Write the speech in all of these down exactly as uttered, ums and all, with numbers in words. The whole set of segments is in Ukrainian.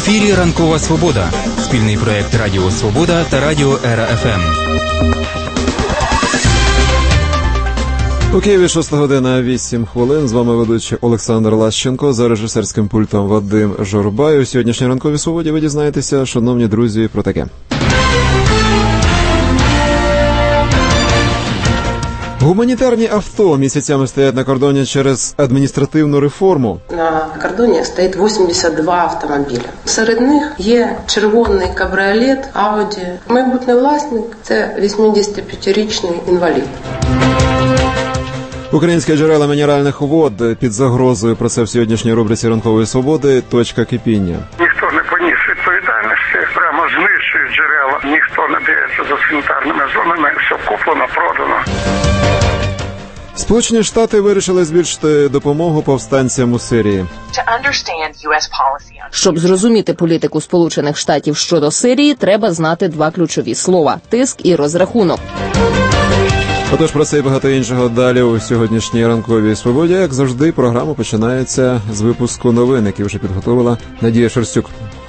ефірі «Ранкова Свобода» – спільний проєкт Радіо Свобода та Радіо Ера Еф Ем. У Києві шоста година вісім хвилин. З вами ведучий Олександр Лащенко, за режисерським пультом Вадим Журбай. У сьогоднішній «Ранковій Свободі» ви дізнаєтеся, шановні друзі, про таке. Гуманітарні авто місяцями стоять на кордоні через адміністративну реформу. На кордоні стоїть вісімдесят два автомобіля. Серед них є червоний кабріолет Ауді. Майбутній власник – це вісімдесятип'ятирічний інвалід. Українські джерела мінеральних вод під загрозою. Про це в сьогоднішній рубриці «Ранкової Свободи» «Точка кипіння». Ніхто не поніс відповідальності, прямо знищують джерела. Ніхто не б'ється за санітарними зонами, все куплено, продано. Сполучені Штати вирішили збільшити допомогу повстанцям у Сирії. Щоб зрозуміти політику Сполучених Штатів щодо Сирії, треба знати два ключові слова – тиск і розрахунок. Отож, про це і багато іншого далі у сьогоднішній «Ранковій Свободі». Як завжди, програма починається з випуску новин, які вже підготувала Надія Шерстюк.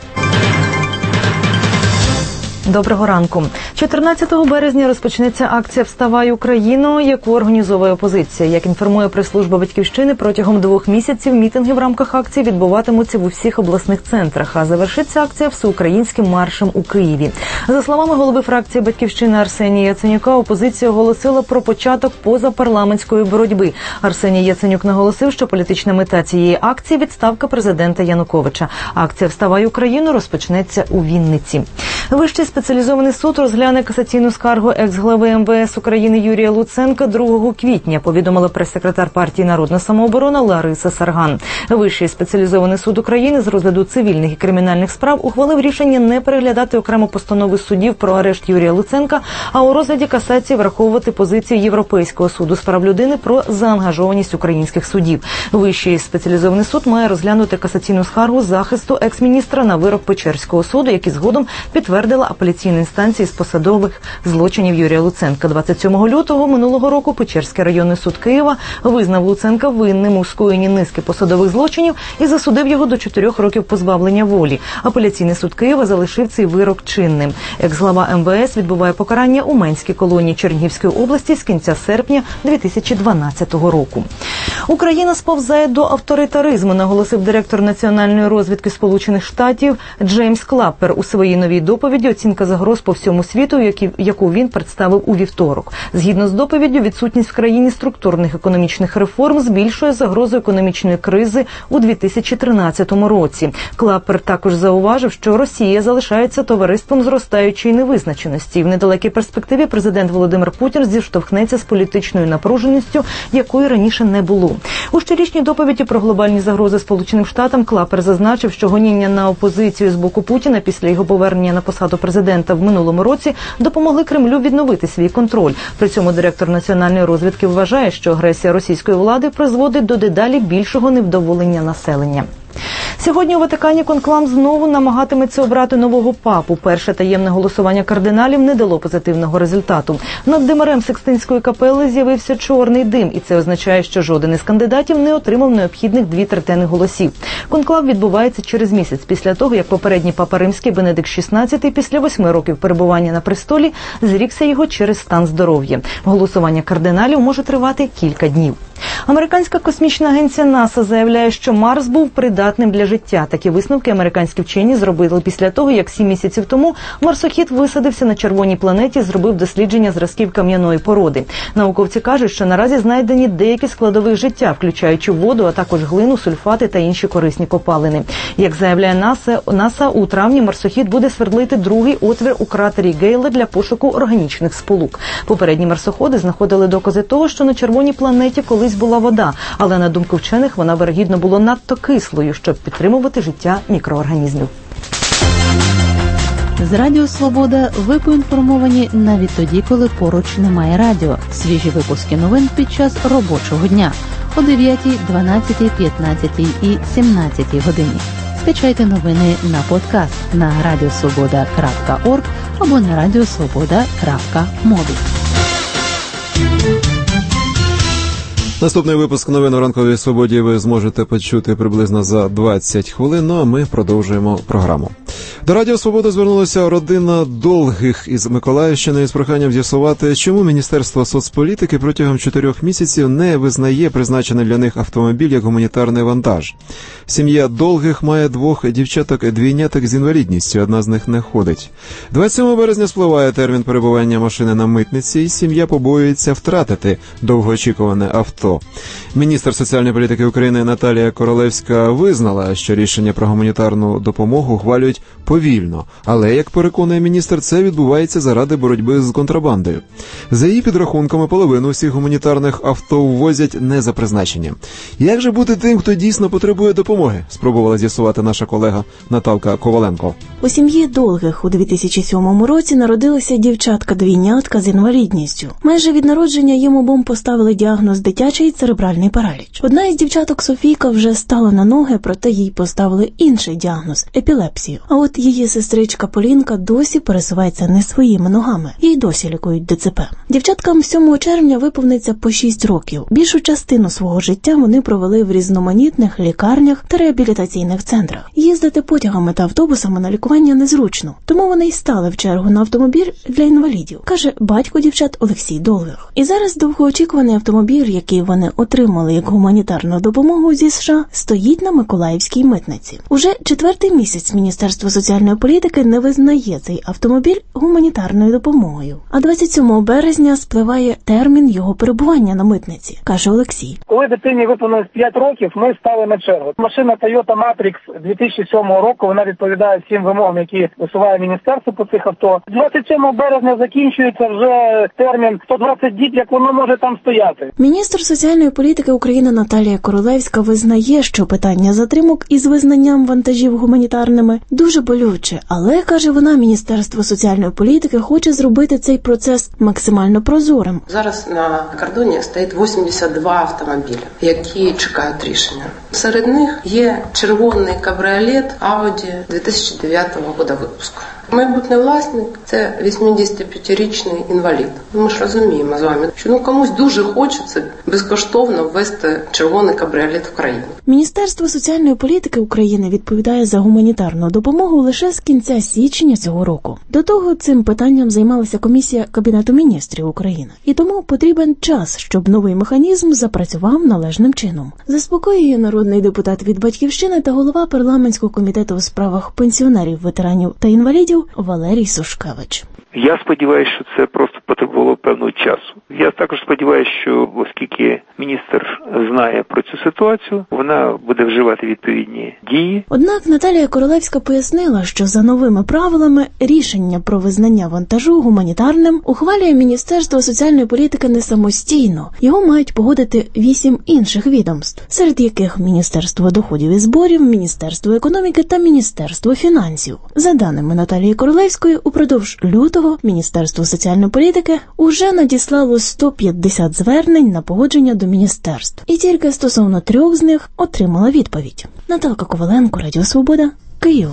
Доброго ранку. чотирнадцятого березня розпочнеться акція «Вставай, Україно», яку організовує опозиція. Як інформує прес-служба «Батьківщини», протягом двох місяців мітинги в рамках акції відбуватимуться в усіх обласних центрах, а завершиться акція всеукраїнським маршем у Києві. За словами голови фракції «Батьківщина» Арсенія Яценюка, опозиція оголосила про початок позапарламентської боротьби. Арсеній Яценюк наголосив, що політична мета цієї акції – відставка президента Януковича. Акція «Вставай, Україно» розпочнеться у Вінниці. Вищий спеціалізований суд розгляне касаційну скаргу екс-глави ем ве ес України Юрія Луценка другого квітня, повідомила прес-секретар партії «Народна самооборона» Лариса Сарган. Вищий спеціалізований суд України з розгляду цивільних і кримінальних справ ухвалив рішення не переглядати окремо постанови суддів про арешт Юрія Луценка, а у розгляді касації враховувати позицію Європейського суду з прав людини про заангажованість українських судів. Вищий спеціалізований суд має розглянути касаційну скаргу захисту екс-міністра на вирок Печерського суду, який згодом підтвердила апеляційна інстанція з посадових злочинів Юрія Луценка. двадцять сьомого лютого минулого року Печерський районний суд Києва визнав Луценка винним у скоєнні низки посадових злочинів і засудив його до чотирьох років позбавлення волі. Апеляційний суд Києва залишив цей вирок чинним. Екс-глава ем ве ес відбуває покарання у Менській колонії Чернігівської області з кінця серпня дві тисячі дванадцятого року. Україна сповзає до авторитаризму, наголосив директор національної розвідки Сполучених Штатів Джеймс Клаппер у своїй новій доповіді «Оцінка загроз по всьому світу», яку він представив у вівторок. Згідно з доповіддю, відсутність в країні структурних економічних реформ збільшує загрозу економічної кризи у дві тисячі тринадцятому році. Клаппер також зауважив, що Росія залишається товариством зростаючої невизначеності. І в недалекій перспективі президент Володимир Путін зіштовхнеться з політичною напруженістю, якої раніше не було. У щорічній доповіді про глобальні загрози Сполученим Штатам Клаппер зазначив, що гоніння на опозицію з боку Путіна після його повернення на посаду президента в минулому році допомогли Кремлю відновити свій контроль. При цьому директор національної розвідки вважає, що агресія російської влади призводить до дедалі більшого невдоволення населення. Сьогодні у Ватикані конклав знову намагатиметься обрати нового папу. Перше таємне голосування кардиналів не дало позитивного результату. Над димарем Сикстинської капели з'явився чорний дим, і це означає, що жоден із кандидатів не отримав необхідних дві третини голосів. Конклав відбувається через місяць після того, як попередній папа римський Бенедикт шістнадцятий після восьми років перебування на престолі зрікся його через стан здоров'я. Голосування кардиналів може тривати кілька днів. Американська космічна агенція НАСА заявляє, що Марс був придатним для життя. Такі висновки американські вчені зробили після того, як сім місяців тому марсохід висадився на червоній планеті і зробив дослідження зразків кам'яної породи. Науковці кажуть, що наразі знайдені деякі складові життя, включаючи воду, а також глину, сульфати та інші корисні копалини. Як заявляє НАСА, НАСА у травні марсохід буде свердлити другий отвір у кратері Гейла для пошуку органічних сполук. Попередні марсоходи знаходили докази того, що на червоній планеті колись була вода, але, на думку вчених, вона, вірогідно, була надто кислою, щоб підтримувати життя мікроорганізмів. З Радіо Свобода ви поінформовані навіть тоді, коли поруч немає радіо. Свіжі випуски новин під час робочого дня о дев'ятій, дванадцятій, п'ятнадцятій і сімнадцятій годині. Скачайте новини на подкаст на радіосвобода крапка орг або на радіосвобода крапка мобі. Наступний випуск новин у Ранковій Свободі ви зможете почути приблизно за двадцять хвилин, ну а ми продовжуємо програму. До Радіо Свобода звернулася родина Долгих із Миколаївщини з проханням з'ясувати, чому Міністерство соцполітики протягом чотирьох місяців не визнає призначений для них автомобіль як гуманітарний вантаж. Сім'я Долгих має двох дівчаток-двійняток з інвалідністю, одна з них не ходить. двадцять сьомого березня спливає термін перебування машини на митниці, і сім'я побоюється втратити довгоочікуване авто. Міністр соціальної політики України Наталія Королевська визнала, що рішення про гуманітарну допомогу ухвалюють повільно, але, як переконує міністр, це відбувається заради боротьби з контрабандою. За її підрахунками, половину всіх гуманітарних авто ввозять не за призначенням. Як же бути тим, хто дійсно потребує допомоги? Спробувала з'ясувати наша колега Наталка Коваленко. У сім'ї Долгих у дві тисячі сьомому році народилася дівчатка-двійнятка з інвалідністю. Майже від народження їм обом поставили діагноз дитячий церебральний параліч. Одна із дівчаток, Софійка, вже стала на ноги, проте їй поставили інший діагноз – епілепсію. А от її сестричка Полінка досі пересувається не своїми ногами. Їй досі лікують ДЦП. Дівчаткам сьомого червня виповниться по шість років. Більшу частину свого життя вони провели в різноманітних лікарнях та реабілітаційних центрах. Їздити потягами та автобусами на лікування незручно. Тому вони й стали в чергу на автомобіль для інвалідів, каже батько дівчат Олексій Долгих. І зараз довгоочікуваний автомобіль, який вони отримали як гуманітарну допомогу зі США, стоїть на Миколаївській митниці. Уже четвертий місяць Міністерство соціальної політики не визнає цей автомобіль гуманітарною допомогою. А двадцять сьомого березня спливає термін його перебування на митниці, каже Олексій. Коли дитині виповнилось п'ять років, ми стали на чергу. Машина Toyota Matrix дві тисячі сьомого року, вона відповідає всім вимогам, які висуває міністерство по цих авто. двадцять сьомого березня закінчується вже термін сто двадцять діб, як воно може там стояти. Міністр соціальної політики України Наталія Королевська визнає, що питання затримок із визнанням вантажів гуманітарними дуже болюче, але, каже вона, Міністерство соціальної політики хоче зробити цей процес максимально прозорим. Зараз на кордоні стоїть вісімдесят два автомобілі, які чекають рішення. Серед них є червоний кабріолет Audi дві тисячі дев'ятого року випуску. Майбутній власник – це вісімдесятип'ятирічний інвалід. Ми ж розуміємо з вами, що ну комусь дуже хочеться безкоштовно ввести червоний кабріолет в країну. Міністерство соціальної політики України відповідає за гуманітарну допомогу лише з кінця січня цього року. До того цим питанням займалася комісія Кабінету міністрів України. І тому потрібен час, щоб новий механізм запрацював належним чином. Заспокоює народний депутат від Батьківщини та голова парламентського комітету у справах пенсіонерів, ветеранів та інвалідів Валерій Сушкевич. Я сподіваюся, що це просто потребувало певного часу. Я також сподіваюся, що оскільки міністр знає про цю ситуацію, вона буде вживати відповідні дії. Однак Наталія Королевська пояснила, що за новими правилами рішення про визнання вантажу гуманітарним ухвалює Міністерство соціальної політики не самостійно. Його мають погодити вісім інших відомств, серед яких Міністерство доходів і зборів, Міністерство економіки та Міністерство фінансів. За даними Наталії Королевської, упродовж лютого Міністерство соціальної політики уже надіслало сто п'ятдесят звернень на погодження до міністерств. І тільки стосовно трьох з них отримала відповідь. Наталка Коваленко, Радіо Свобода, Київ.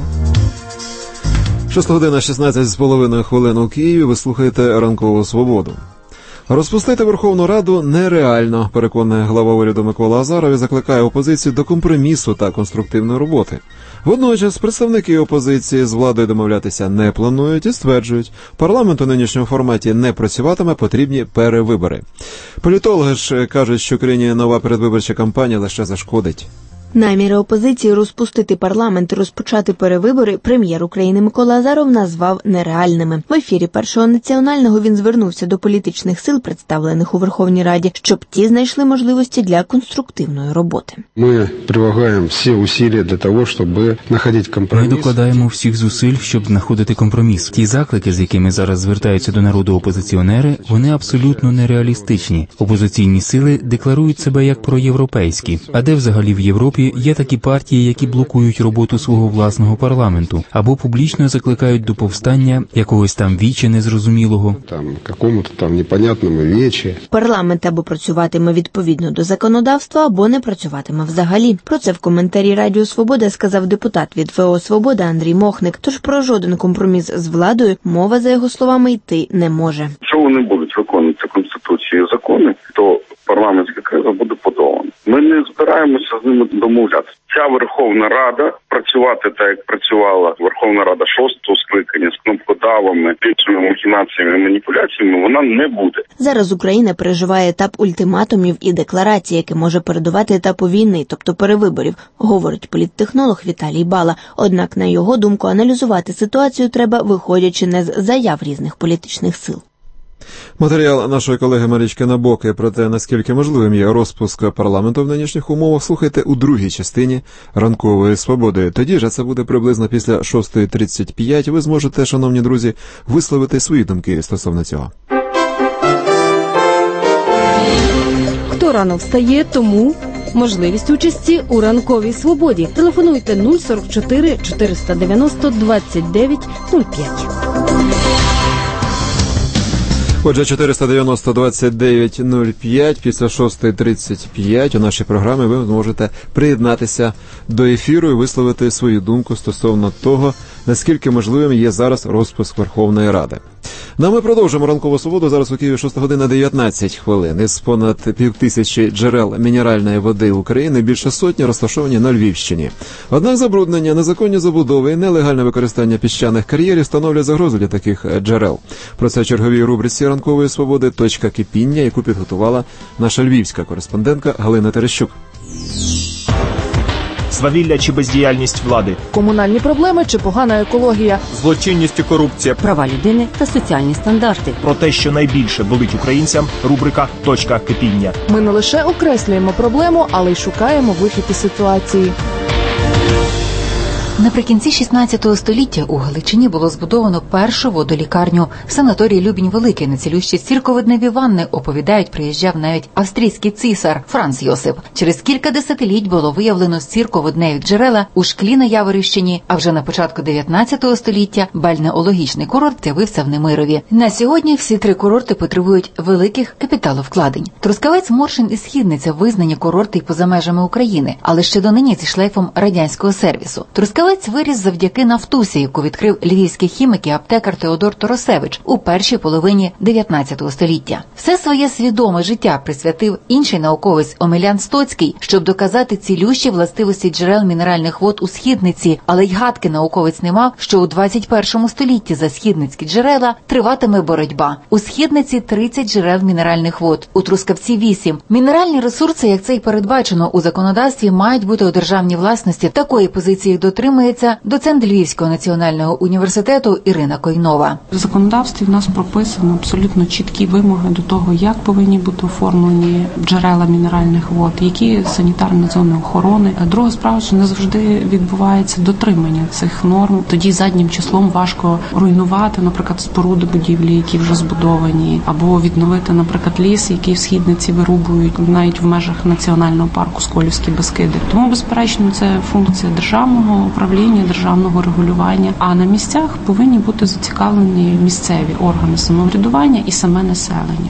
шоста година шістнадцять з половиною хвилин у Києві. Ви слухаєте Ранкову Свободу. Розпустити Верховну Раду нереально, переконує глава уряду Микола Азаров і закликає опозицію до компромісу та конструктивної роботи. Водночас представники опозиції з владою домовлятися не планують і стверджують, парламент у нинішньому форматі не працюватиме, потрібні перевибори. Політологи ж кажуть, що країні нова передвиборча кампанія лише зашкодить. Наміри опозиції розпустити парламент і розпочати перевибори прем'єр України Микола Азаров назвав нереальними. В ефірі Першого національного він звернувся до політичних сил, представлених у Верховній Раді, щоб ті знайшли можливості для конструктивної роботи. Ми прилагаємо всі зусилля для того, щоб знаходити компроміс. Ми докладаємо всіх зусиль, щоб знаходити компроміс. Ті заклики, з якими зараз звертаються до народу опозиціонери, вони абсолютно нереалістичні. Опозиційні сили декларують себе як проєвропейські. А де взагалі в Європі є такі партії, які блокують роботу свого власного парламенту, або публічно закликають до повстання якогось там віче незрозумілого. Там, якому-то там непонятному вічі. Парламент або працюватиме відповідно до законодавства, або не працюватиме взагалі. Про це в коментарі Радіо Свобода сказав депутат від ВО «Свобода» Андрій Мохник. Тож про жоден компроміс з владою мова, за його словами, йти не може. Якщо вони будуть виконувати Конституцію і закони, то парламентська криза буде Ми не збираємося з ними домовлятися. Ця Верховна Рада працювати так, як працювала Верховна Рада шостого скликання з кнопкодавами, іншими махінаціями і маніпуляціями, вона не буде. Зараз Україна переживає етап ультиматумів і декларацій, який може передувати етапу війни, тобто перевиборів, говорить політтехнолог Віталій Бала. Однак, на його думку, аналізувати ситуацію треба, виходячи не з заяв різних політичних сил. Матеріал нашої колеги Марічки Набоки про те, наскільки можливим є розпуск парламенту в нинішніх умовах, слухайте у другій частині «Ранкової свободи». Тоді ж, а це буде приблизно після шостої тридцять п'ять, ви зможете, шановні друзі, висловити свої думки стосовно цього. Хто рано встає, тому можливість участі у «Ранковій свободі». Телефонуйте нуль сорок чотири чотириста дев'яносто двадцять дев'ять нуль п'ять. Отже, чотириста дев'яносто двадцять дев'ять нуль п'ять, після шостої тридцять п'ять у нашій програмі ви зможете приєднатися до ефіру і висловити свою думку стосовно того, наскільки можливим є зараз розпуск Верховної Ради. Ну, а ми продовжимо «Ранкову свободу». Зараз у Києві шоста година дев'ятнадцять хвилин. Із понад півтисячі джерел мінеральної води України більше сотні розташовані на Львівщині. Однак забруднення, незаконні забудови і нелегальне використання піщаних кар'єрів становлять загрозу для таких джерел. Про це в черговій рубриці «Ранкової свободи» «Точка кипіння», яку підготувала наша львівська кореспондентка Галина Терещук. Свавілля чи бездіяльність влади, комунальні проблеми чи погана екологія, злочинність і корупція, права людини та соціальні стандарти. Про те, що найбільше болить українцям, рубрика «Точка кипіння». Ми не лише окреслюємо проблему, але й шукаємо вихід із ситуації. Наприкінці шістнадцятого століття у Галичині було збудовано першу водолікарню. Санаторій Любінь-Великий на цілющі стірковидневі ванни, оповідають, приїжджав навіть австрійський цісар Франц Йосип. Через кілька десятиліть було виявлено стірковидневі джерела у Шклі на Яворівщині, а вже на початку дев'ятнадцятого століття бальнеологічний курорт з'явився в Немирові. На сьогодні всі три курорти потребують великих капіталовкладень. Трускавець, Моршин і Східниця визнані курорти й поза межами України, але ще донині зі шлейфом радянського сервісу. Трускавець виріс завдяки нафтусі, яку відкрив львівський хімік і аптекар Теодор Торосевич у першій половині дев'ятнадцятого століття. Все своє свідоме життя присвятив інший науковець Омелян Стоцький, щоб доказати цілющі властивості джерел мінеральних вод у Східниці, але й гадки науковець не мав, що у двадцять першому столітті за східницькі джерела триватиме боротьба. У Східниці тридцять джерел мінеральних вод, у Трускавці вісім. Мінеральні ресурси, як це й передбачено у законодавстві, мають бути у державній власності. Такої позиції дотримується доцент Львівського національного університету Ірина Койнова. В законодавстві в нас прописано абсолютно чіткі вимоги до того, як повинні бути оформлені джерела мінеральних вод, які санітарні зони охорони. Друга справа, що не завжди відбувається дотримання цих норм. Тоді заднім числом важко руйнувати, наприклад, споруди будівлі, які вже збудовані, або відновити, наприклад, ліс, який в Східниці вирубують навіть в межах національного парку Сколівські Бескиди. Тому, безперечно, це функція державного управління, державного регулювання, а на місцях повинні бути зацікавлені місцеві органи самоврядування і саме населення.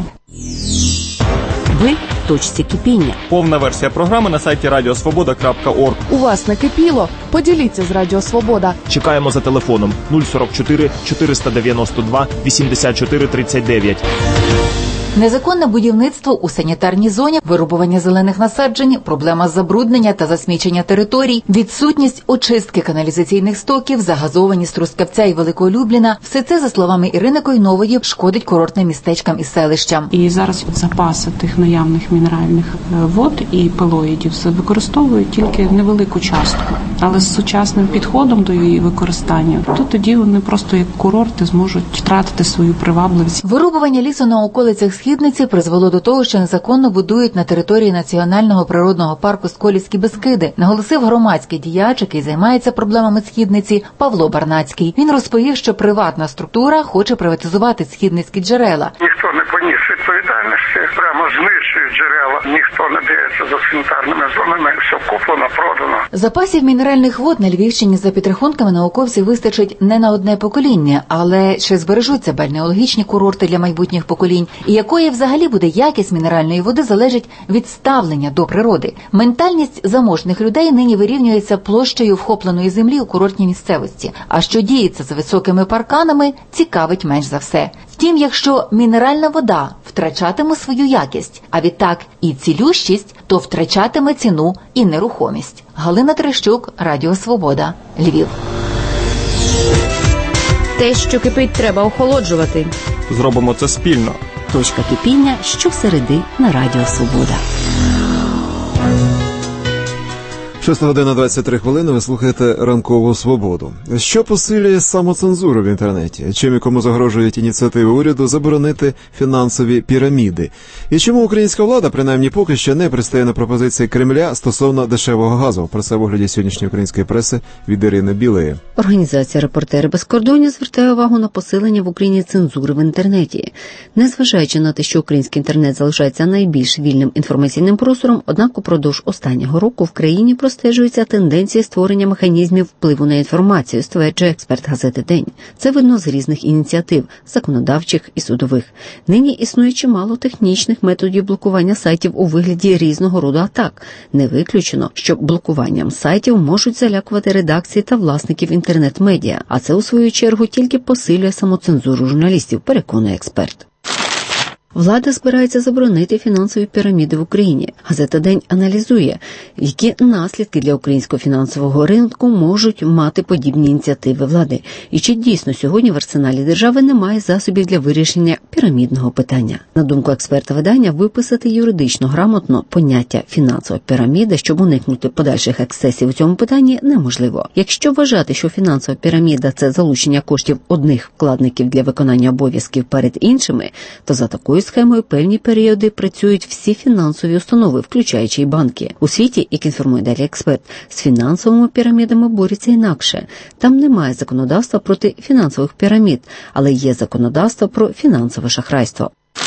Ви в точці кипіння. Повна версія програми на сайті радіо свобода крапка орг. У вас накипіло? Поділіться з Радіо Свобода. Чекаємо за телефоном нуль сорок чотири чотириста дев'яносто два вісімдесят чотири тридцять дев'ять. Незаконне будівництво у санітарній зоні, вирубування зелених насаджень, проблема забруднення та засмічення територій, відсутність очистки каналізаційних стоків, загазованість Трускавця і Великого Любліна – все це, за словами Ірини Койнової, шкодить курортним містечкам і селищам. І зараз запаси тих наявних мінеральних вод і пелоїдів використовують тільки невелику частку. Але з сучасним підходом до її використання, то тоді вони просто як курорти зможуть втратити свою привабливість. Вирубування лісу на околицях Східниці призвело до того, що незаконно будують на території Національного природного парку Сколівські Бескиди, наголосив громадський діяч, який займається проблемами Східниці, Павло Барнацький. Він розповів, що приватна структура хоче приватизувати східницькі джерела. Ніхто не поніс відповідальності, прямо знищують джерела, ніхто не б'ється за санітарними зонами, все куплено, продано. Запасів мінеральних вод на Львівщині, за підрахунками науковців, вистачить не на одне покоління, але ще збережуться бальнеологічні курорти для майбутніх поколінь. І як якої взагалі буде якість мінеральної води, залежить від ставлення до природи. Ментальність заможних людей нині вирівнюється площею вхопленої землі у курортній місцевості, а що діється за високими парканами, цікавить менш за все. Втім, якщо мінеральна вода втрачатиме свою якість, а відтак і цілющість, то втрачатиме ціну і нерухомість. Галина Трещук, Радіо Свобода, Львів. Те, що кипить, треба охолоджувати. Зробимо це спільно. Точка кипіння щосереди на Радіо Свобода. шоста година двадцять три хвилини, ви слухаєте «Ранкову свободу». Що посилює самоцензуру в інтернеті? Чим і кому загрожують ініціативи уряду заборонити фінансові піраміди? І чому українська влада, принаймні поки що, не пристає на пропозиції Кремля стосовно дешевого газу? Про це в огляді сьогоднішньої української преси від Ірини Білої. Організація «Репортери без кордонів» звертає увагу на посилення в Україні цензури в інтернеті. Незважаючи на те, що український інтернет залишається найбільш вільним інформаційним простором, однак упродовж останнього року в країні простежується тенденція створення механізмів впливу на інформацію, стверджує експерт газети «День». Це видно з різних ініціатив – законодавчих і судових. Нині існує чимало технічних методів блокування сайтів у вигляді різного роду атак. Не виключено, що блокуванням сайтів можуть залякувати редакції та власників інтернет-медіа, а це у свою чергу тільки посилює самоцензуру журналістів, переконує експерт. Влада збирається заборонити фінансові піраміди в Україні. Газета «День» аналізує, які наслідки для українського фінансового ринку можуть мати подібні ініціативи влади. І чи дійсно сьогодні в арсеналі держави немає засобів для вирішення пірамідного питання. На думку експерта видання, виписати юридично грамотно поняття фінансова піраміда, щоб уникнути подальших ексцесів у цьому питанні, неможливо. Якщо вважати, що фінансова піраміда – це залучення коштів одних вкладників для виконання обов'язків перед іншими, то за такою схемою певні періоди працюють всі фінансові установи, включаючи й банки. У світі, як інформує далі експерт, з фінансовими пірамідами борються інакше. Там немає законодавства проти фінансових пірамід, але є законодавство про фінансове шахрайство.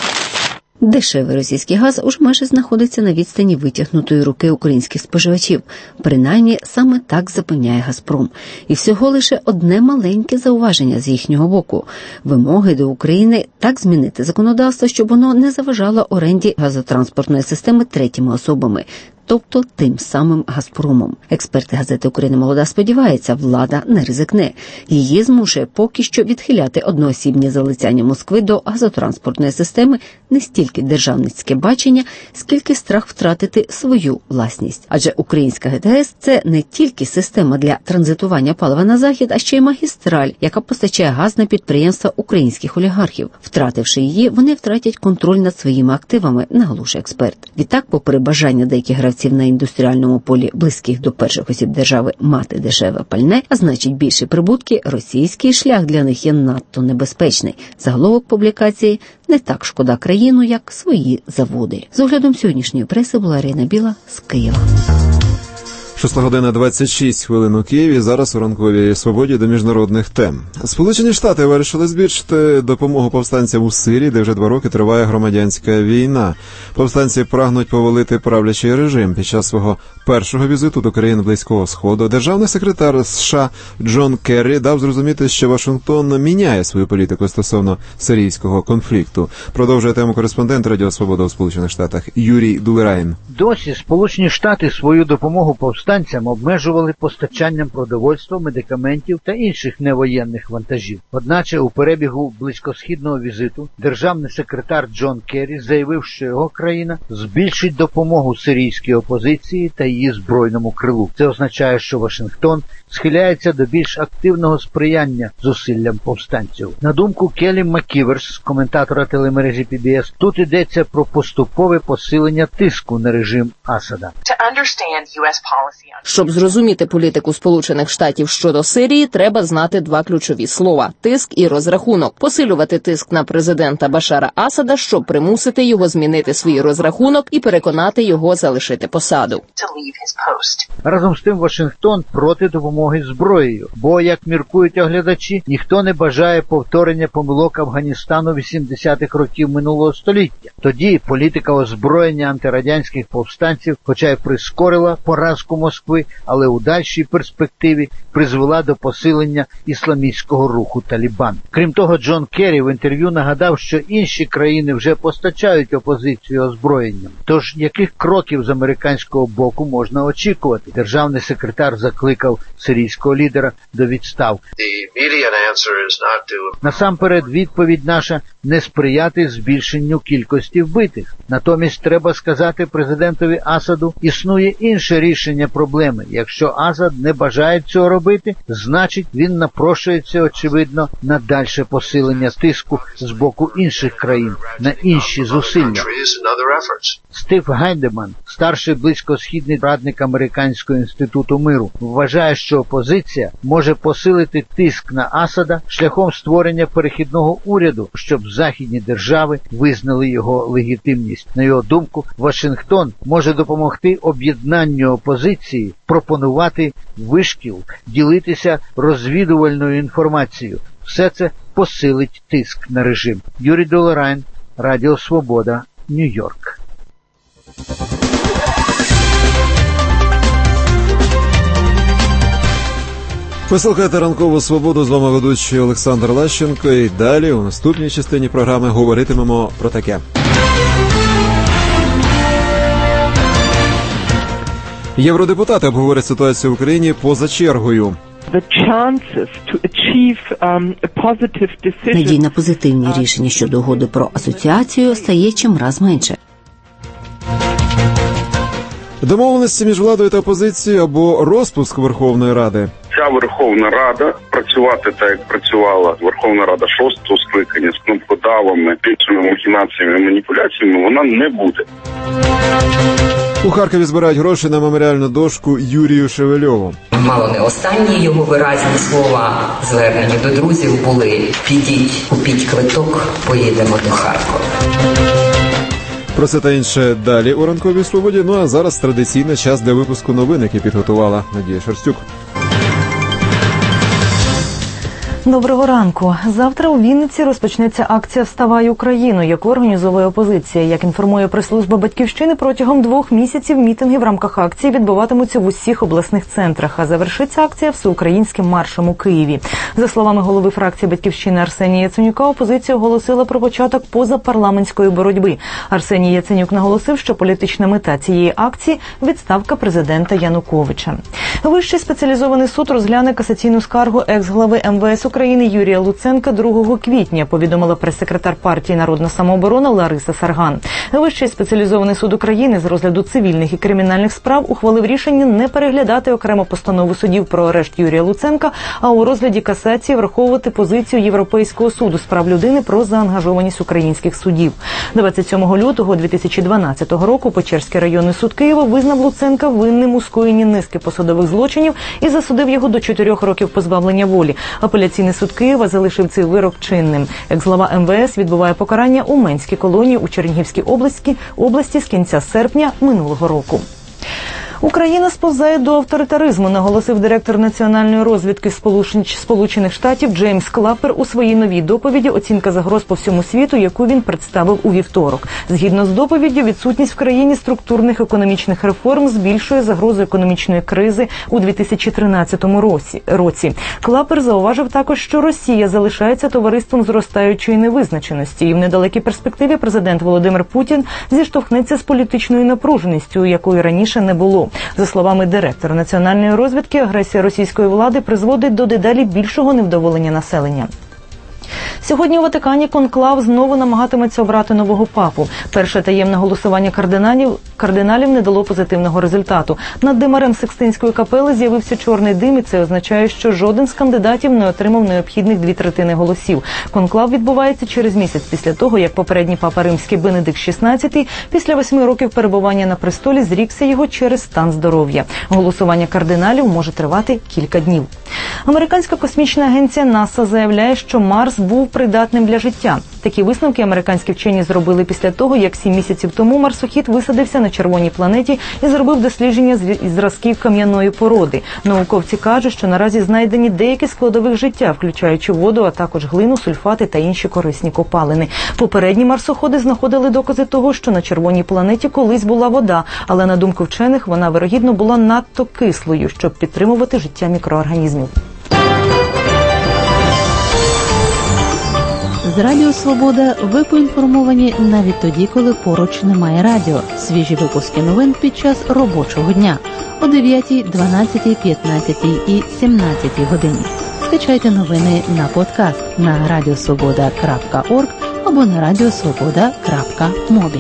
Дешевий російський газ уже майже знаходиться на відстані витягнутої руки українських споживачів. Принаймні, саме так запевняє «Газпром». І всього лише одне маленьке зауваження з їхнього боку. Вимоги до України так змінити законодавство, щоб воно не заважало оренді газотранспортної системи третіми особами, тобто тим самим «Газпромом». Експерти газети «Україна молода» сподіваються, влада не ризикне. Її змушує поки що відхиляти одноосібні залицяння Москви до газотранспортної системи не стільки державницьке бачення, скільки страх втратити свою власність. Адже українська ГТС – це не тільки система для транзитування палива на захід, а ще й магістраль, яка постачає газ на підприємства українських олігархів. Втративши її, вони втратять контроль над своїми активами, наголошує експерт. Відтак, попри бажання деяких гравців на індустріальному полі, близьких до перших осіб держави, мати дешеве пальне, а значить більші прибутки, російський шлях для них є надто небезпечний. Заголовок публікації «Не так шкода країну, як свої заводи». З оглядом сьогоднішньої преси була Ірина Біла з Києва. шоста година двадцять шість хвилин у Києві. Зараз у ранковій свободі до міжнародних тем. Сполучені Штати вирішили збільшити допомогу повстанцям у Сирії, де вже два роки триває громадянська війна. Повстанці прагнуть повалити правлячий режим. Під час свого першого візиту до країн Близького Сходу державний секретар США Джон Керрі дав зрозуміти, що Вашингтон міняє свою політику стосовно сирійського конфлікту. Продовжує тему кореспондент Радіо Свобода у Сполучених Штатах Юрій Дулерайн. Досі Сполучені Штати свою допомогу повстанцям обмежували постачанням продовольства, медикаментів та інших невоєнних вантажів. Одначе у перебігу близькосхідного візиту державний секретар Джон Керрі заявив, що його країна збільшить допомогу сирійській опозиції та її збройному крилу. Це означає, що Вашингтон схиляється до більш активного сприяння зусиллям повстанців. На думку Келлі Макківерс, коментатора телемережі пі бі ес, тут йдеться про поступове посилення тиску на режим Асада. Щоб зрозуміти політику Сполучених Штатів щодо Сирії, треба знати два ключові слова – тиск і розрахунок. Посилювати тиск на президента Башара Асада, щоб примусити його змінити свій розрахунок і переконати його залишити посаду. Разом з тим Вашингтон проти допомоги зброєю, бо, як міркують оглядачі, ніхто не бажає повторення помилок Афганістану вісімдесятих років минулого століття. Тоді політика озброєння антирадянських повстанців, хоча й прискорила поразку Москви, але у дальшій перспективі призвела до посилення ісламістського руху Талібан. Крім того, Джон Керрі в інтерв'ю нагадав, що інші країни вже постачають опозицію озброєнням. Тож, яких кроків з американського боку можна очікувати? Державний секретар закликав сирійського лідера до відставки. Насамперед, відповідь наша – не сприяти збільшенню кількості вбитих. Натомість, треба сказати президентові Асаду, існує інше рішення проблеми. Якщо Асад не бажає цього робити, значить він напрошується, очевидно, на дальше посилення тиску з боку інших країн, на інші зусилля. Стив Гайдеман, старший близькосхідний радник Американського інституту миру, вважає, що опозиція може посилити тиск на Асада шляхом створення перехідного уряду, щоб західні держави визнали його легітимність. На його думку, Вашингтон може допомогти об'єднанню опозиції, пропонувати вишкіл, ділитися розвідувальною інформацією. Все це посилить тиск на режим. Юрій Долорайн, Радіо Свобода, Нью-Йорк. Ви слухаєте «Ранкову свободу», з вами ведучий Олександр Лащенко, і далі у наступній частині програми говоритимемо про таке. Євродепутати обговорять ситуацію в Україні поза чергою. Надій на позитивні рішення щодо угоди про асоціацію стає чим раз менше. Домовленості між владою та опозицією або розпуск Верховної Ради. Ця Верховна Рада працювати так, як працювала Верховна Рада шостого скликання з кнопкодавами, іншими махінаціями і маніпуляціями, вона не буде. У Харкові збирають гроші на меморіальну дошку Юрію Шевельову. Мало не останні його виразні слова, звернені до друзів, були: «Підіть, купіть квиток, поїдемо до Харкова». Про це та інше далі у «Ранковій свободі». Ну а зараз традиційний час для випуску новин, які підготувала Надія Шерстюк. Доброго ранку. Завтра у Вінниці розпочнеться акція «Вставай Україно», яку організовує опозиція. Як інформує прес-служба «Батьківщини», протягом двох місяців мітинги в рамках акції відбуватимуться в усіх обласних центрах, а завершиться акція всеукраїнським маршем у Києві. За словами голови фракції «Батьківщини» Арсенія Яценюка, опозиція оголосила про початок позапарламентської боротьби. Арсеній Яценюк наголосив, що політична мета цієї акції – відставка президента Януковича. Вищий спеціалізований суд розгляне касаційну скаргу екс-глави ем ве ес України Юрія Луценка другого квітня, повідомила прес-секретар партії «Народна самооборона» Лариса Сарган. Вищий спеціалізований суд України з розгляду цивільних і кримінальних справ ухвалив рішення не переглядати окремо постанову судів про арешт Юрія Луценка, а у розгляді касації враховувати позицію Європейського суду з прав людини про заангажованість українських судів. двадцять сьомого лютого дві тисячі дванадцятого року Печерський районний суд Києва визнав Луценка винним у скоєнні низки посадових злочинів і засудив його до чотирьох років позбавлення волі. Апеляційний суд Києва залишив цей вирок чинним. Екс-глава ем ве ес відбуває покарання у Менській колонії у Чернігівській області, області з кінця серпня минулого року. Україна сповзає до авторитаризму, наголосив директор національної розвідки Сполучених Штатів Джеймс Клаппер у своїй новій доповіді «Оцінка загроз по всьому світу», яку він представив у вівторок. Згідно з доповіддю, відсутність в країні структурних економічних реформ збільшує загрозу економічної кризи у дві тисячі тринадцятому році. Клаппер зауважив також, що Росія залишається товариством зростаючої невизначеності, і в недалекій перспективі президент Володимир Путін зіштовхнеться з політичною напруженістю, якої раніше не було. За словами директора національної розвідки, агресія російської влади призводить до дедалі більшого невдоволення населення. Сьогодні у Ватикані конклав знову намагатиметься обрати нового папу. Перше таємне голосування кардиналів, кардиналів не дало позитивного результату. Над димарем Сикстинської капели з'явився чорний дим, і це означає, що жоден з кандидатів не отримав необхідних дві третини голосів. Конклав відбувається через місяць після того, як попередній папа римський Бенедикт шістнадцятий після восьми років перебування на престолі зрікся його через стан здоров'я. Голосування кардиналів може тривати кілька днів. Американська космічна агенція НАСА заявляє, що Марс був придатним для життя. Такі висновки американські вчені зробили після того, як сім місяців тому марсохід висадився на червоній планеті і зробив дослідження з зразків кам'яної породи. Науковці кажуть, що наразі знайдені деякі складових життя, включаючи воду, а також глину, сульфати та інші корисні копалини. Попередні марсоходи знаходили докази того, що на червоній планеті колись була вода, але на думку вчених вона, вирогідно, була надто кислою, щоб підтримувати життя мікроорганізмів. З Радіо Свобода ви поінформовані навіть тоді, коли поруч немає радіо. Свіжі випуски новин під час робочого дня о дев'ятій, дванадцятій, п'ятнадцятій і сімнадцятій годині. Скачайте новини на подкаст на радіосвобода крапка орг або на радіосвобода крапка мобі.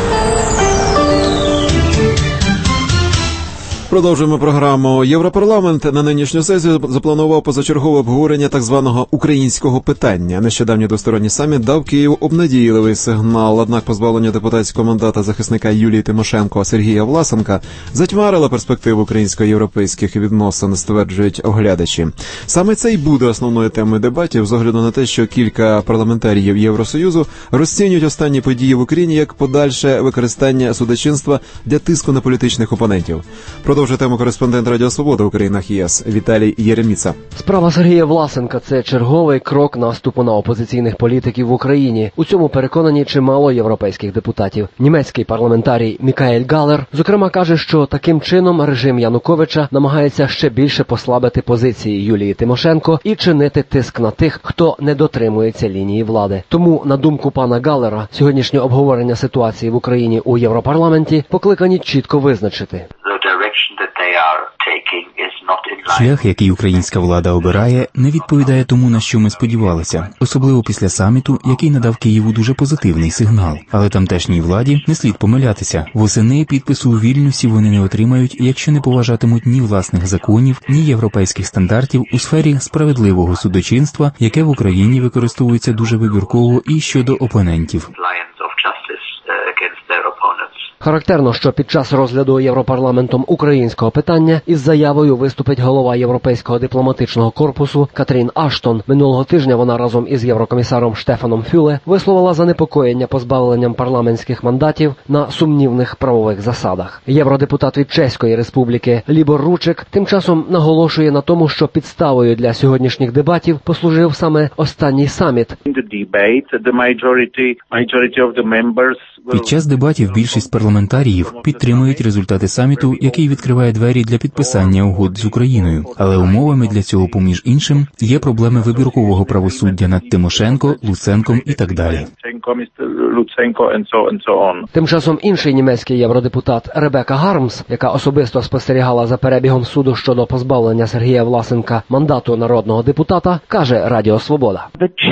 Продовжуємо програму. Європарламент на нинішню сесію запланував позачергове обговорення так званого українського питання. Нещодавній двосторонній саміт дав Києву обнадійливий сигнал, однак позбавлення депутатського мандата захисника Юлії Тимошенко Сергія Власенка затьмарило перспективу українсько-європейських відносин, стверджують оглядачі. Саме це й буде основною темою дебатів, з огляду на те, що кілька парламентаріїв Євросоюзу розцінюють останні події в Україні як подальше використання судочинства для тиску на політичних опонентів. Продовжує тему кореспондент Радіо Свобода у країнах ЄС Віталій Єреміца. Справа Сергія Власенка – це черговий крок наступу на опозиційних політиків в Україні. У цьому переконані чимало європейських депутатів. Німецький парламентарій Мікаель Галер, зокрема, каже, що таким чином режим Януковича намагається ще більше послабити позиції Юлії Тимошенко і чинити тиск на тих, хто не дотримується лінії влади. Тому, на думку пана Галера, сьогоднішнє обговорення ситуації в Україні у Європарламенті покликані чітко визначити. Шлях, який українська влада обирає, не відповідає тому, на що ми сподівалися. Особливо після саміту, який надав Києву дуже позитивний сигнал. Але тамтешній владі не слід помилятися. Восени підпису у Вільнюсі вони не отримають, якщо не поважатимуть ні власних законів, ні європейських стандартів у сфері справедливого судочинства, яке в Україні використовується дуже вибірково і щодо опонентів. Характерно, що під час розгляду Європарламентом українського питання із заявою виступить голова Європейського дипломатичного корпусу Катрін Аштон. Минулого тижня вона разом із єврокомісаром Штефаном Фюле висловила занепокоєння позбавленням парламентських мандатів на сумнівних правових засадах. Євродепутат від Чеської республіки Лібор Ручек тим часом наголошує на тому, що підставою для сьогоднішніх дебатів послужив саме останній саміт. Під час дебатів більшість парламентаріїв підтримують результати саміту, який відкриває двері для підписання угод з Україною. Але умовами для цього, поміж іншим, є проблеми вибіркового правосуддя над Тимошенко, Луценком і так далі. Тим часом інший німецький євродепутат Ребека Гармс, яка особисто спостерігала за перебігом суду щодо позбавлення Сергія Власенка мандату народного депутата, каже Радіо Свобода.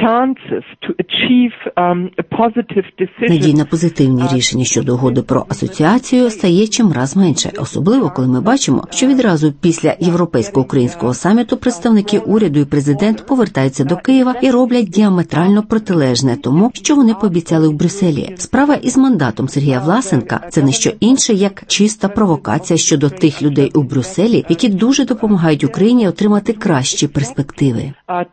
Надій на позитивні рішення щодо угоди про асоціацію стає чимраз менше, особливо коли ми бачимо, що відразу після європейсько-українського саміту представники уряду і президент повертаються до Києва і роблять діаметрально протилежне тому, що вони пообіцяли в Брюсселі. Справа із мандатом Сергія Власенка – це не що інше, як чиста провокація щодо тих людей у Брюсселі, які дуже допомагають Україні отримати кращі перспективи.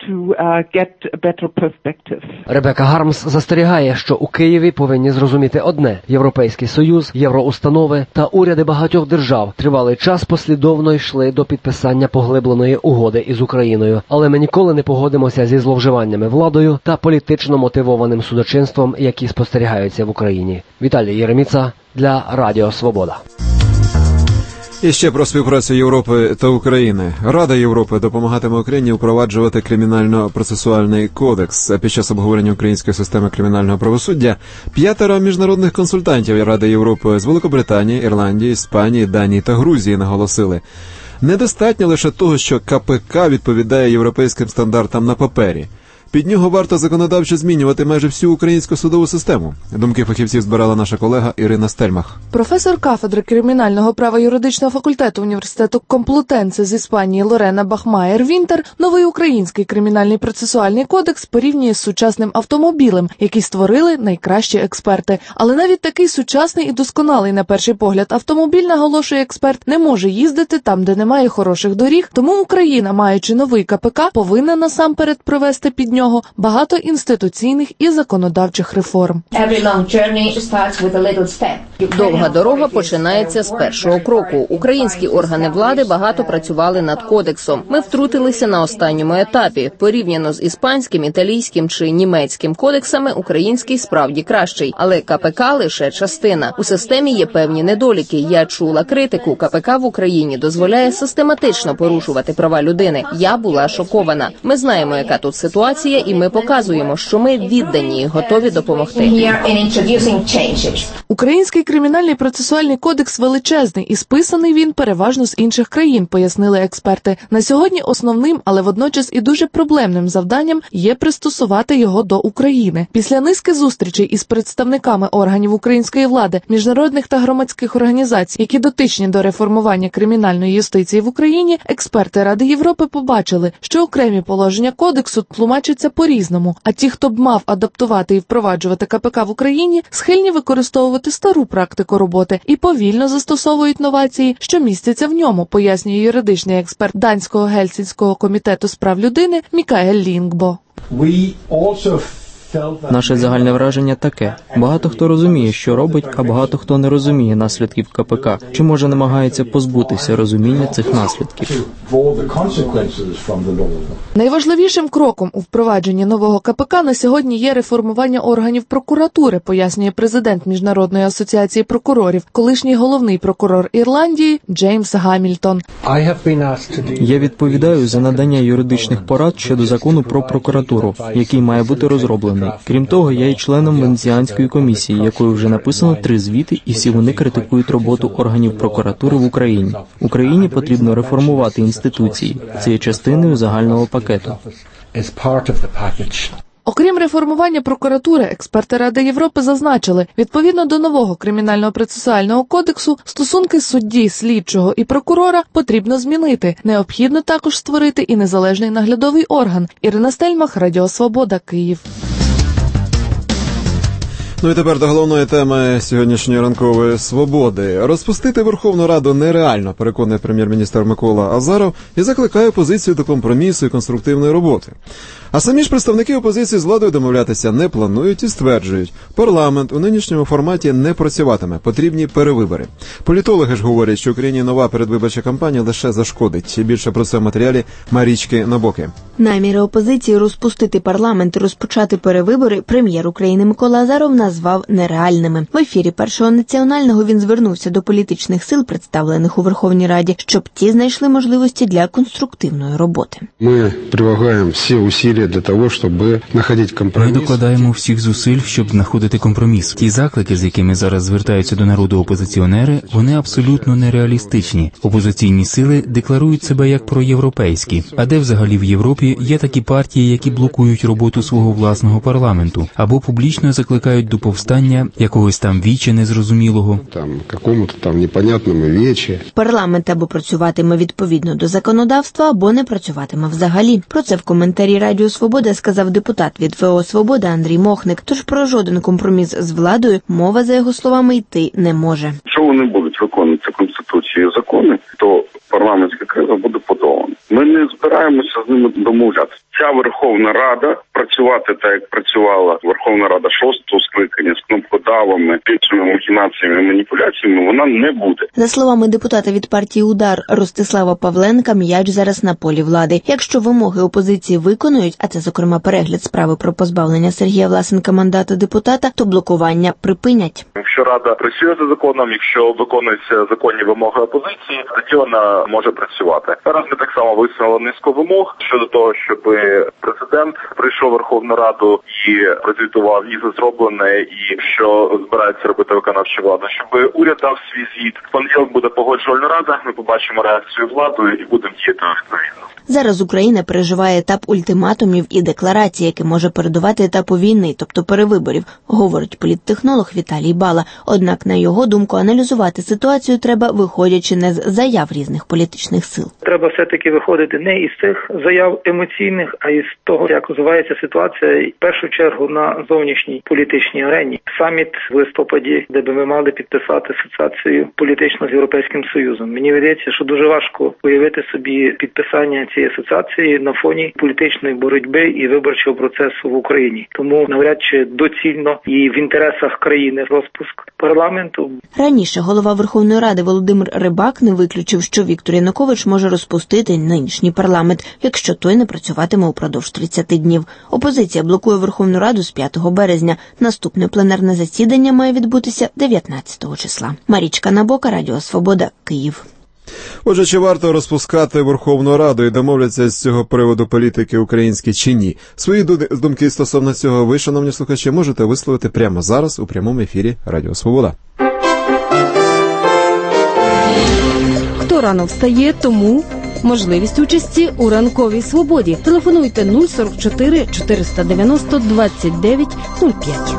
Ребека Гармс застерігає, що у Києві повинні зрозуміти одне – Європейський Союз, євроустанови та уряди багатьох держав тривалий час послідовно йшли до підписання поглибленої угоди із Україною. Але ми ніколи не погодимося зі зловживаннями владою та політично мотивованим судочинством, які спостерігаються в Україні. Віталій Єреміца для Радіо Свобода. І ще про співпрацю Європи та України. Рада Європи допомагатиме Україні впроваджувати кримінально-процесуальний кодекс. Під час обговорення української системи кримінального правосуддя п'ятеро міжнародних консультантів Ради Європи з Великобританії, Ірландії, Іспанії, Данії та Грузії наголосили: недостатньо лише того, що КПК відповідає європейським стандартам на папері. Під нього варто законодавчо змінювати майже всю українську судову систему. Думки фахівців збирала наша колега Ірина Стельмах. Професор кафедри кримінального права юридичного факультету університету Комплутенце з Іспанії Лорена Бахмаєр-Вінтер новий український кримінальний процесуальний кодекс порівнює з сучасним автомобілем, який створили найкращі експерти. Але навіть такий сучасний і досконалий на перший погляд автомобіль, наголошує експерт, не може їздити там, де немає хороших доріг, тому Україна, маючи новий КПК, повинна насамперед провести під нього нього багато інституційних і законодавчих реформ. Довга дорога починається з першого кроку. Українські органи влади багато працювали над кодексом. Ми втрутилися на останньому етапі. Порівняно з іспанським, італійським чи німецьким кодексами, український справді кращий. Але КПК лише частина. У системі є певні недоліки. Я чула критику. КПК в Україні дозволяє систематично порушувати права людини. Я була шокована. Ми знаємо, яка тут ситуація, і ми показуємо, що ми віддані і готові допомогти. Український кримінальний процесуальний кодекс величезний і списаний він переважно з інших країн, пояснили експерти. На сьогодні основним, але водночас і дуже проблемним завданням є пристосувати його до України. Після низки зустрічей із представниками органів української влади, міжнародних та громадських організацій, які дотичні до реформування кримінальної юстиції в Україні, експерти Ради Європи побачили, що окремі положення кодексу тлумачаться по-різному, а ті, хто б мав адаптувати і впроваджувати КПК в Україні, схильні використовувати стару практику роботи і повільно застосовують новації, що містяться в ньому, пояснює юридичний експерт Данського Гельсінського комітету з прав людини Мікаель Лінгбо. Наше загальне враження таке. Багато хто розуміє, що робить, а багато хто не розуміє наслідків КПК. Чи, може, намагається позбутися розуміння цих наслідків. Найважливішим кроком у впровадженні нового КПК на сьогодні є реформування органів прокуратури, пояснює президент Міжнародної асоціації прокурорів, колишній головний прокурор Ірландії Джеймс Гамільтон. Я відповідаю за надання юридичних порад щодо закону про прокуратуру, який має бути розроблений. Крім того, я є членом Венеціанської комісії, якою вже написано три звіти, і всі вони критикують роботу органів прокуратури в Україні. Україні потрібно реформувати інституції. Це є частиною загального пакету. Окрім реформування прокуратури, експерти Ради Європи зазначили, відповідно до нового кримінального процесуального кодексу, стосунки судді, слідчого і прокурора потрібно змінити. Необхідно також створити і незалежний наглядовий орган. Ірина Стельмах, Радіо Свобода, Київ. Ну і тепер до головної теми сьогоднішньої ранкової свободи. Розпустити Верховну Раду нереально, переконує прем'єр-міністр Микола Азаров і закликає опозицію до компромісу і конструктивної роботи. А самі ж представники опозиції з владою домовлятися не планують і стверджують, парламент у нинішньому форматі не працюватиме, потрібні перевибори. Політологи ж говорять, що Україні нова передвиборча кампанія лише зашкодить. І більше про це в матеріалі Марічки Набоки. Наміри опозиції розпустити парламент і розпочати перевибори прем'єр України Микола Азаров назвав нереальними. В ефірі Першого національного він звернувся до політичних сил, представлених у Верховній Раді, щоб ті знайшли можливості для конструктивної роботи. Ми прилагаємо всі усилля для того, щоб знаходити компроміс. Ми докладаємо всіх зусиль, щоб знаходити компроміс. Ті заклики, з якими зараз звертаються до народу опозиціонери, вони абсолютно нереалістичні. Опозиційні сили декларують себе як проєвропейські. А де взагалі в Європі є такі партії, які блокують роботу свого власного парламенту або публічно закликають до повстання якогось там віче незрозумілого. Там якомусь там непонятному вічі. Парламент або працюватиме відповідно до законодавства, або не працюватиме взагалі. Про це в коментарі Радіо Свобода сказав депутат від ВО «Свобода» Андрій Мохник. Тож про жоден компроміс з владою мова, за його словами, йти не може. Якщо вони будуть виконувати Конституцію і закони, то парламентська криза буде подолана. Ми не збираємося з ними домовлятися. Ця Верховна Рада працювати так, як працювала Верховна Рада шостого скликання, з кнопкодавами, іншими махінаціями і маніпуляціями, вона не буде. За словами депутата від партії «Удар» Ростислава Павленка, м'яч зараз на полі влади. Якщо вимоги опозиції виконують, а це, зокрема, перегляд справи про позбавлення Сергія Власенка мандату депутата, то блокування припинять. Якщо Рада працює за законом, якщо виконуються законні вимоги опозиції, тоді вона може працювати. Зараз ми так само висунули низку вимог щодо того, щоб президент прийшов в Верховну Раду і прозвітував і за зроблене, і що збирається робити виконавча влада, щоб уряд дав свій звіт. В понеділок буде погоджувальна рада, ми побачимо реакцію влади і будемо діяти відповідно. Зараз Україна переживає етап ультиматумів і декларацій, який може передувати етапу війни, тобто перевиборів, говорить політтехнолог Віталій Бала. Однак, на його думку, аналізувати ситуацію треба, виходячи не з заяв різних політичних сил. Треба все-таки виходити не із цих заяв емоційних, а й з того, як розвивається ситуація, в першу чергу на зовнішній політичній арені. Саміт в листопаді, де би ми мали підписати асоціацію політично з Європейським Союзом. Мені видається, що дуже важко уявити собі підписання цієї асоціації на фоні політичної боротьби і виборчого процесу в Україні. Тому навряд чи доцільно і в інтересах країни розпуск парламенту. Раніше голова Верховної Ради Володимир Рибак не виключив, що Віктор Янукович може розпустити нинішній парламент, якщо той не працюватиме упродовж тридцяти днів. Опозиція блокує Верховну Раду з п'ятого березня. Наступне пленарне засідання має відбутися дев'ятнадцятого числа. Марічка Набока, Радіо Свобода, Київ. Отже, чи варто розпускати Верховну Раду і домовляться з цього приводу політики українські чи ні? Свої думки стосовно цього ви, шановні слухачі, можете висловити прямо зараз у прямому ефірі Радіо Свобода. Хто рано встає, тому можливість участі у ранковій свободі. Телефонуйте нуль сорок чотири чотириста дев'яносто двадцять дев'ять нуль п'ять.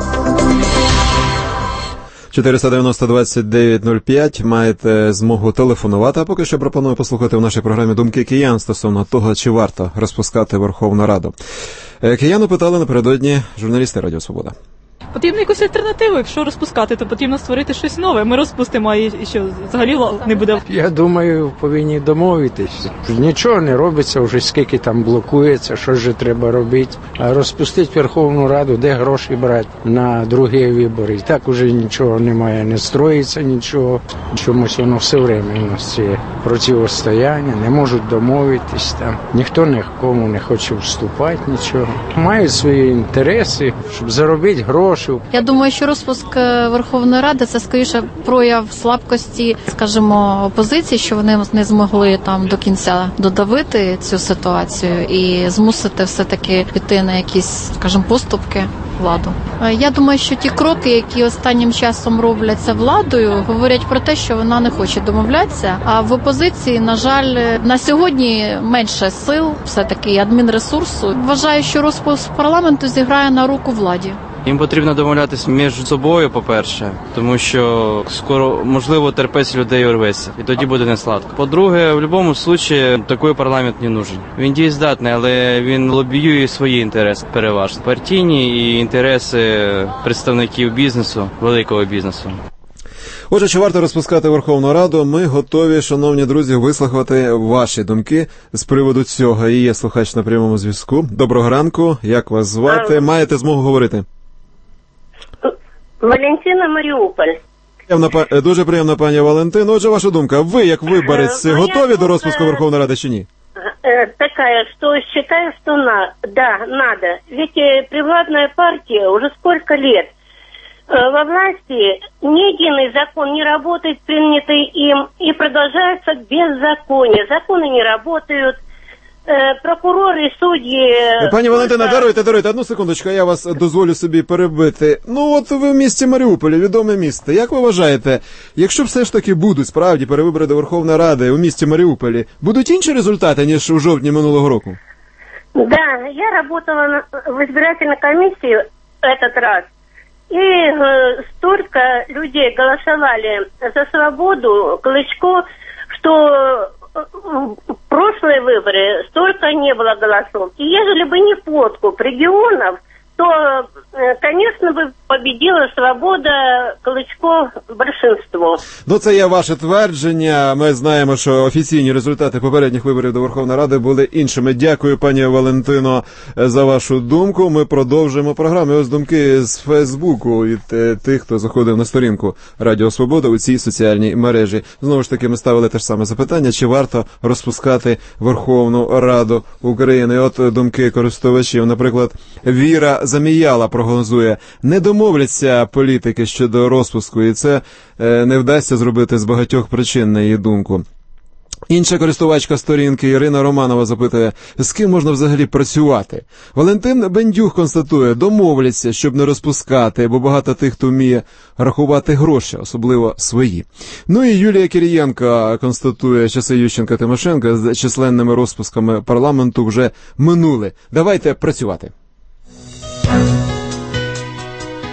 чотириста дев'яносто двадцять дев'ять нуль п'ять маєте змогу телефонувати, а поки що пропоную послухати в нашій програмі думки киян стосовно того, чи варто розпускати Верховну Раду. Кияну питали напередодні журналісти Радіо Свобода. Потрібно якусь альтернативу. Якщо розпускати, то потрібно створити щось нове. Ми розпустимо, і що взагалі не буде. Я думаю, повинні домовитись. Нічого не робиться, вже скільки там блокується, що ж треба робити. А розпустити Верховну Раду, де гроші брати на другі вибори. І так уже нічого немає, не строїться нічого. Чомусь воно все время у нас це протистояння, не можуть домовитись там. Ніхто нікому не хоче вступати, нічого. Мають свої інтереси, щоб заробити гроші. Я думаю, що розпуск Верховної Ради – це, скоріше, прояв слабкості, скажімо, опозиції, що вони не змогли там до кінця додавити цю ситуацію і змусити все-таки піти на якісь, скажімо, поступки владу. Я думаю, що ті кроки, які останнім часом робляться владою, говорять про те, що вона не хоче домовлятися, а в опозиції, на жаль, на сьогодні менше сил, все-таки адмінресурсу. Вважаю, що розпуск парламенту зіграє на руку владі. Їм потрібно домовлятися між собою, по-перше, тому що скоро, можливо, терпець людей урветься, і тоді буде несладко. По-друге, в будь-якому випадку такий парламент не нужен. Він дієздатний, але він лобіює свої інтереси переважно. Партійні і інтереси представників бізнесу, великого бізнесу. Отже, чи варто розпускати Верховну Раду? Ми готові, шановні друзі, вислухати ваші думки з приводу цього. І є слухач на прямому зв'язку. Доброго ранку, як вас звати? Маєте змогу говорити? Валентина, Маріуполь. Дуже приємно, пані Валентина. Отже, ваша думка. Ви, як виборець, готові до розпуску Верховної Ради чи ні? Такая, что считаю, что на, да, надо. Ведь привладная партия уже сколько лет во власти, ни единый закон не работает, принятый им, и продолжается беззаконие. Законы не работают. Прокурори, судді... Пані Валентина, даруйте, даруйте, одну секундочку, я вас дозволю собі перебити. Ну от ви в місті Маріуполі, відоме місто. Як ви вважаєте, якщо все ж таки будуть справді перевибори до Верховної Ради у місті Маріуполі, будуть інші результати, ніж у жовтні минулого року? Да, я работала в избирательной комиссии этот раз. И э, столько людей голосовали за свободу, Кличко, что прошлые выборы столько не было голосов. И ежели бы не подкуп регионов, то, конечно, би победила Свобода, Кличко, большинство. Ну, це є ваше твердження. Ми знаємо, що офіційні результати попередніх виборів до Верховної Ради були іншими. Дякую, пані Валентино, за вашу думку. Ми продовжуємо програму. Ось думки з Фейсбуку від тих, хто заходив на сторінку Радіо Свобода у цій соціальній мережі. Знову ж таки, ми ставили те ж саме запитання, чи варто розпускати Верховну Раду України. От думки користувачів. Наприклад, Віра Заміяла прогнозує: не домовляться політики щодо розпуску, і це е, не вдасться зробити з багатьох причин, на її думку. Інша користувачка сторінки Ірина Романова запитує, з ким можна взагалі працювати. Валентин Бендюх констатує, домовляться, щоб не розпускати, бо багато тих, хто вміє рахувати гроші, особливо свої. Ну і Юлія Кирієнко констатує, часи Ющенка-Тимошенка з численними розпусками парламенту вже минули. Давайте працювати.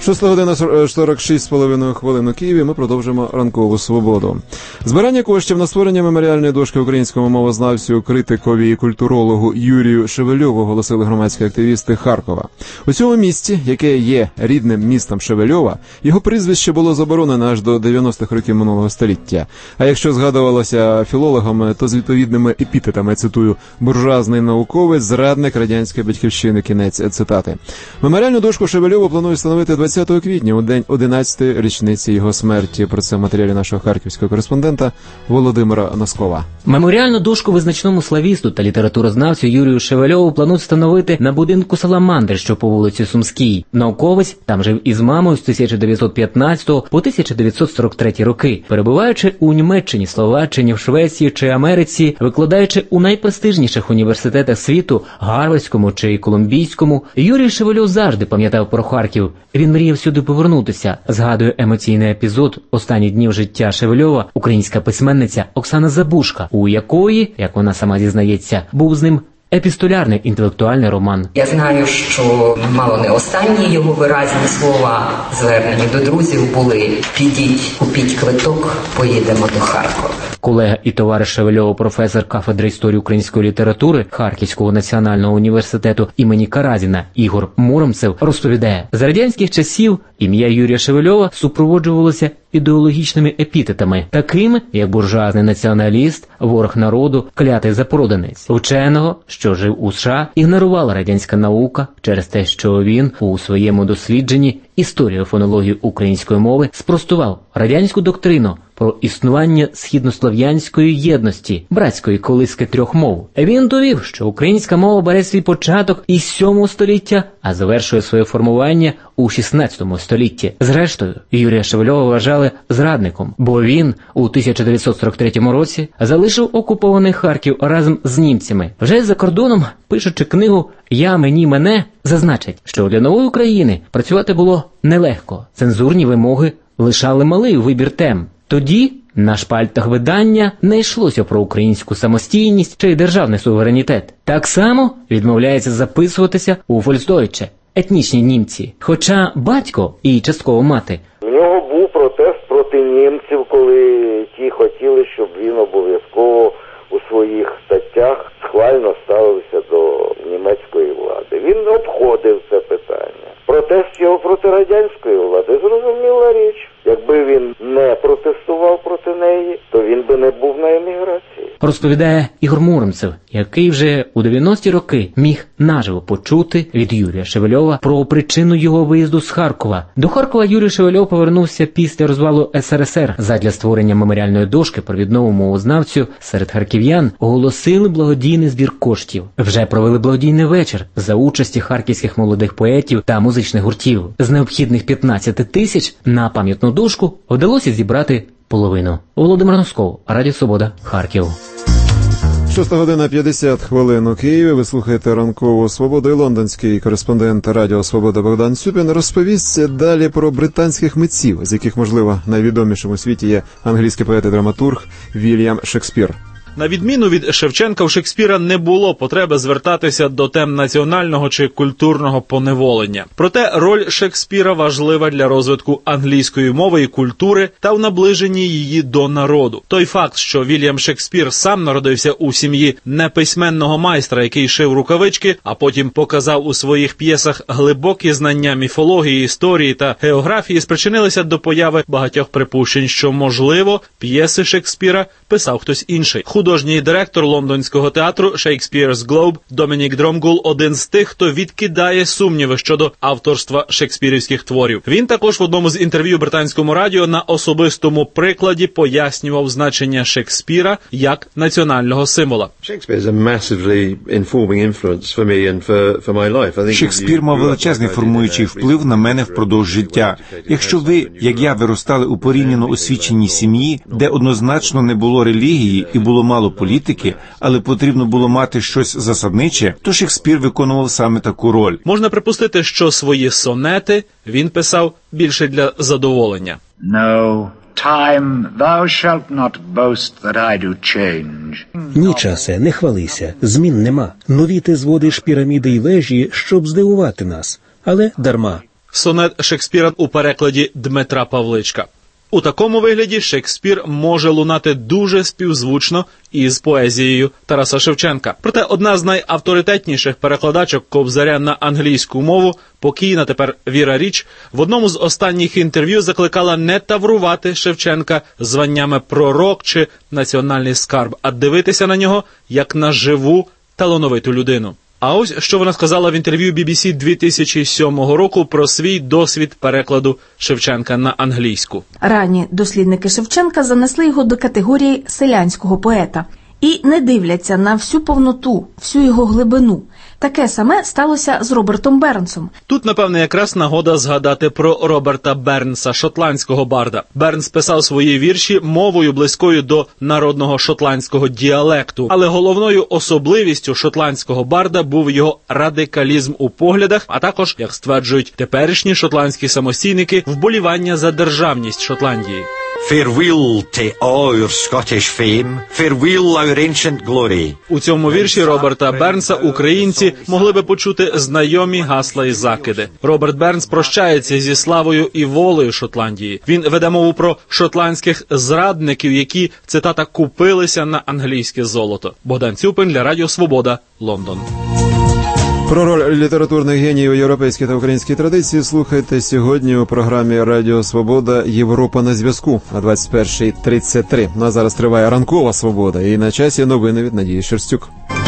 Шоста година сорок шість з половиною хвилин у Києві. Ми продовжимо ранкову свободу. Збирання коштів на створення меморіальної дошки українському мовознавцю, критикові і культурологу Юрію Шевельову оголосили громадські активісти Харкова. У цьому місті, яке є рідним містом Шевельова, його прізвище було заборонено аж до дев'яностих років минулого століття. А якщо згадувалося філологами, то з відповідними епітетами, цитую, буржуазний науковець, зрадник радянської батьківщини, кінець цитати. Меморіальну дошку Шевельову планують встановити двадцятого квітня, у день одинадцятої річниці його смерті. Про це в матеріалі нашого харківського кореспондента Володимира Носкова. Меморіальну дошку визначному славісту та літературознавцю Юрію Шевельову планують встановити на будинку Саламандри, що по вулиці Сумській. Науковець там жив із мамою з тисяча дев'ятсот п'ятнадцятого по тисяча дев'ятсот сорок третій роки. Перебуваючи у Німеччині, Словаччині, в Швеції чи Америці, викладаючи у найпрестижніших університетах світу, Гарвардському чи Колумбійському, Юрій Шевельов завжди пам'ятав про Харків. Він мріяв сюди повернутися, згадує емоційний епізод останніх днів життя Шевельова українська письменниця Оксана Забушка, у якої, як вона сама зізнається, був з ним епістолярний інтелектуальний роман. Я знаю, що мало не останні його виразні слова, звернені до друзів, були «Підіть, купіть квиток, поїдемо до Харкова». Колега і товариш Шевельова, професор кафедри історії української літератури Харківського національного університету імені Каразіна Ігор Муромцев розповідає, за радянських часів ім'я Юрія Шевельова супроводжувалося ідеологічними епітетами, такими як буржуазний націоналіст, ворог народу, клятий запроданець. Вченого, що жив у США, ігнорувала радянська наука через те, що він у своєму дослідженні історії фонології української мови спростував радянську доктрину про існування східнослов'янської єдності, братської колиски трьох мов. Він довів, що українська мова бере свій початок із сьомого століття, а завершує своє формування у шістнадцятому столітті. Зрештою, Юрія Шевельова вважали зрадником, бо він у тисяча дев'ятсот сорок третьому році залишив окупований Харків разом з німцями. Вже за кордоном, пишучи книгу «Я, мені, мене», зазначить, що для нової України працювати було нелегко. Цензурні вимоги лишали малий вибір тем. Тоді на шпальтах видання не йшлося про українську самостійність чи державний суверенітет. Так само відмовляється записуватися у Фольксдойче етнічні німці. Хоча батько і частково мати. В нього був протест проти німців, коли ті хотіли, щоб він обов'язково у своїх статтях схвально ставився до німецької влади. Він обходив це питання. Протест його проти радянської влади, зрозуміла річ. Якби він не протестував проти неї, то він би не був на еміграції. Розповідає Ігор Муромцев, який вже у дев'яності роки міг наживо почути від Юрія Шевельова про причину його виїзду з Харкова. До Харкова Юрій Шевельов повернувся після розвалу ес ер ес ер. Задля створення меморіальної дошки провідному мовознавцю серед харків'ян оголосили благодійний збір коштів. Вже провели благодійний вечір за участі харківських молодих поетів та музичних гуртів. З необхідних п'ятнадцяти тисяч на пам'ятну дошку вдалося зібрати половину. Володимир Носков, Радіо Свобода, Харків. Шоста година п'ятдесят хвилин у Києві. Ви слухаєте ранкову свободу, і лондонський кореспондент Радіо Свобода Богдан Сюпін розповість далі про британських митців, з яких, можливо, найвідомішим у світі є англійський поет і драматург Вільям Шекспір. На відміну від Шевченка, у Шекспіра не було потреби звертатися до тем національного чи культурного поневолення. Проте роль Шекспіра важлива для розвитку англійської мови і культури та в наближенні її до народу. Той факт, що Вільям Шекспір сам народився у сім'ї неписьменного майстра, який шив рукавички, а потім показав у своїх п'єсах глибокі знання міфології, історії та географії, спричинилися до появи багатьох припущень, що, можливо, п'єси Шекспіра писав хтось інший. Художній директор лондонського театру Shakespeare's Globe Домінік Дромгул – один з тих, хто відкидає сумніви щодо авторства шекспірівських творів. Він також в одному з інтерв'ю британському радіо на особистому прикладі пояснював значення Шекспіра як національного символа. Шекспір мав величезний формуючий вплив на мене впродовж життя. Якщо ви, як я, виростали у порівняно освіченій сім'ї, де однозначно не було релігії і було мало політики, але потрібно було мати щось засадниче, то Шекспір виконував саме таку роль. Можна припустити, що свої сонети він писав більше для задоволення. No. Time, thou shalt not boast that I do change. Ні, часе, не хвалися, змін нема. Нові ти зводиш піраміди й вежі, щоб здивувати нас. Але дарма. Сонет Шекспіра у перекладі Дмитра Павличка. У такому вигляді Шекспір може лунати дуже співзвучно із поезією Тараса Шевченка. Проте одна з найавторитетніших перекладачок Кобзаря на англійську мову, покійна тепер Віра Річ, в одному з останніх інтерв'ю закликала не таврувати Шевченка званнями пророк чи національний скарб, а дивитися на нього як на живу, талановиту людину. А ось, що вона сказала в інтерв'ю бі бі сі дві тисячі сьомого року про свій досвід перекладу Шевченка на англійську. Ранні дослідники Шевченка занесли його до категорії селянського поета і не дивляться на всю повноту, всю його глибину. Таке саме сталося з Робертом Бернсом. Тут, напевне, якраз нагода згадати про Роберта Бернса, шотландського барда. Бернс писав свої вірші мовою близькою до народного шотландського діалекту. Але головною особливістю шотландського барда був його радикалізм у поглядах, а також, як стверджують теперішні шотландські самостійники, вболівання за державність Шотландії. Farewell to our Scottish fame, farewell our ancient glory. У цьому вірші Роберта Бернса українці могли би почути знайомі гасла і закиди. Роберт Бернс прощається зі славою і волею Шотландії. Він веде мову про шотландських зрадників, які, цитата, купилися на англійське золото. Богдан Цюпин для Радіо Свобода, Лондон. Про роль літературних геніїв у європейській та українській традиції слухайте сьогодні у програмі Радіо Свобода «Європа на зв'язку» о двадцять перша тридцять три. Ну а зараз триває ранкова свобода і на часі новини від Надії Шерстюк.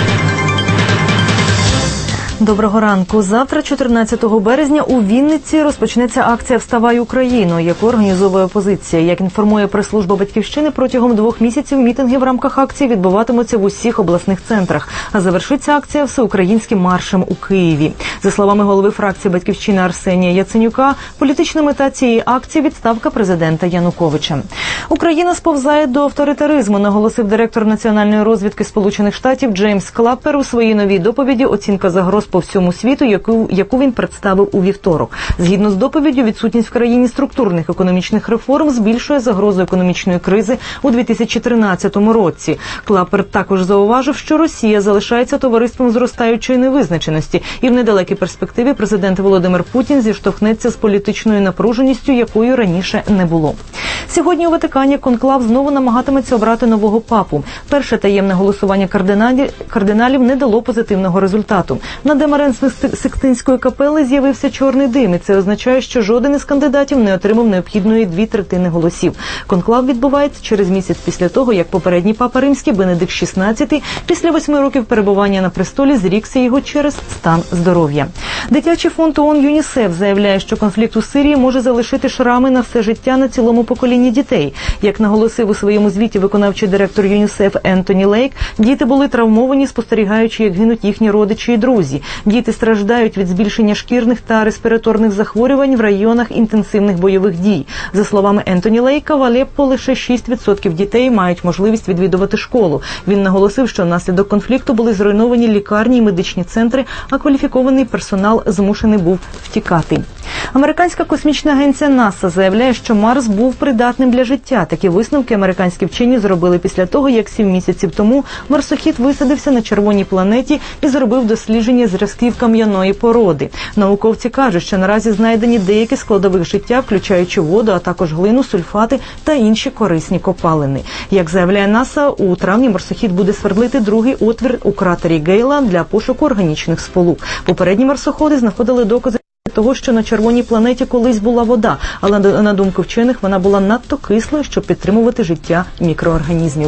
Доброго ранку. Завтра, чотирнадцятого березня, у Вінниці розпочнеться акція «Вставай Україно», яку організовує опозиція. Як інформує прес-служба «Батьківщини», протягом двох місяців мітинги в рамках акції відбуватимуться в усіх обласних центрах. А завершиться акція всеукраїнським маршем у Києві. За словами голови фракції «Батьківщина» Арсенія Яценюка, політична мета цієї акції – відставка президента Януковича. Україна сповзає до авторитаризму, наголосив директор національної розвідки Сполучених Штатів Джеймс Клаппер у своїй новій доповіді «Оцінка загроз по всьому світу», яку, яку він представив у вівторок. Згідно з доповіддю, відсутність в країні структурних економічних реформ збільшує загрозу економічної кризи у дві тисячі тринадцятому році. Клаппер також зауважив, що Росія залишається товариством зростаючої невизначеності, і в недалекій перспективі президент Володимир Путін зіштовхнеться з політичною напруженістю, якою раніше не було. Сьогодні у Ватикані конклав знову намагатиметься обрати нового папу. Перше таємне голосування кардиналів, кардиналів не дало позитивного результату. На демарен Сикстинської капели з'явився чорний дим, і це означає, що жоден із кандидатів не отримав необхідної дві третини голосів. Конклав відбувається через місяць після того, як попередній папа римський Бенедикт шістнадцятий після восьми років перебування на престолі зрікся його через стан здоров'я. Дитячий фонд ООН ЮНІСЕФ заявляє, що конфлікт у Сирії може залишити шрами на все життя на цілому поколінні дітей. Як наголосив у своєму звіті виконавчий директор ЮНІСЕФ Ентоні Лейк, діти були травмовані, спостерігаючи, як гинуть їхні родичі і друзі. Діти страждають від збільшення шкірних та респіраторних захворювань в районах інтенсивних бойових дій. За словами Ентоні Лейка, в Алеппо лише шість відсотків дітей мають можливість відвідувати школу. Він наголосив, що внаслідок конфлікту були зруйновані лікарні і медичні центри, а кваліфікований персонал змушений був втікати. Американська космічна агенція НАСА заявляє, що Марс був придатним для життя. Такі висновки американські вчені зробили після того, як сім місяців тому марсохід висадився на червоній планеті і зробив дослідження зразків кам'яної породи. Науковці кажуть, що наразі знайдені деякі складових життя, включаючи воду, а також глину, сульфати та інші корисні копалини. Як заявляє НАСА, у травні марсохід буде свердлити другий отвір у кратері Гейла для пошуку органічних сполук. Попередні марсоходи знаходили докази того, що на червоній планеті колись була вода, але на думку вчених вона була надто кислою, щоб підтримувати життя мікроорганізмів.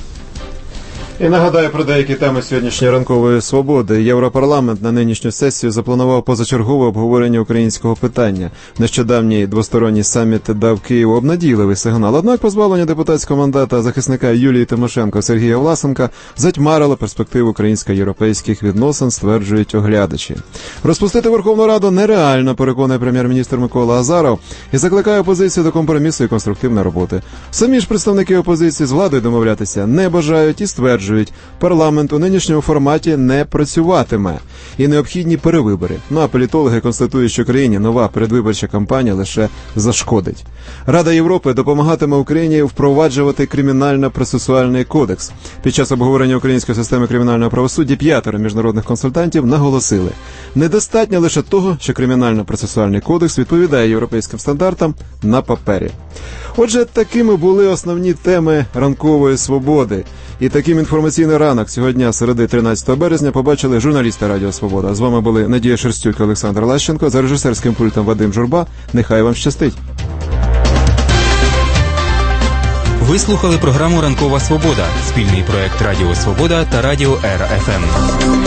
І нагадаю про деякі теми сьогоднішньої ранкової свободи. Європарламент на нинішню сесію запланував позачергове обговорення українського питання. Нещодавній двосторонній саміт дав Києву обнадійливий сигнал. Однак позбавлення депутатського мандата захисника Юлії Тимошенко Сергія Власенка затьмарило перспективу українсько-європейських відносин, стверджують оглядачі. Розпустити Верховну Раду нереально, переконує прем'єр-міністр Микола Азаров, і закликає опозицію до компромісу і конструктивної роботи. Самі ж представники опозиції з владою домовлятися не бажають і стверджують, стверджують, парламент у нинішньому форматі не працюватиме і необхідні перевибори. Ну а політологи констатують, що країні нова передвиборча кампанія лише зашкодить. Рада Європи допомагатиме Україні впроваджувати кримінально-процесуальний кодекс. Під час обговорення української системи кримінального правосуддя п'ятеро міжнародних консультантів наголосили, недостатньо лише того, що кримінально-процесуальний кодекс відповідає європейським стандартам на папері. Отже, такими були основні теми ранкової свободи. І таким інформаційний ранок сьогодні, середи тринадцятого березня, побачили журналісти Радіо Свобода. З вами були Надія Шерстюк і Олександр Лащенко. За режисерським пультом Вадим Журба. Нехай вам щастить. Ви слухали програму «Ранкова свобода» – спільний проект Радіо Свобода та Радіо Р Ф М.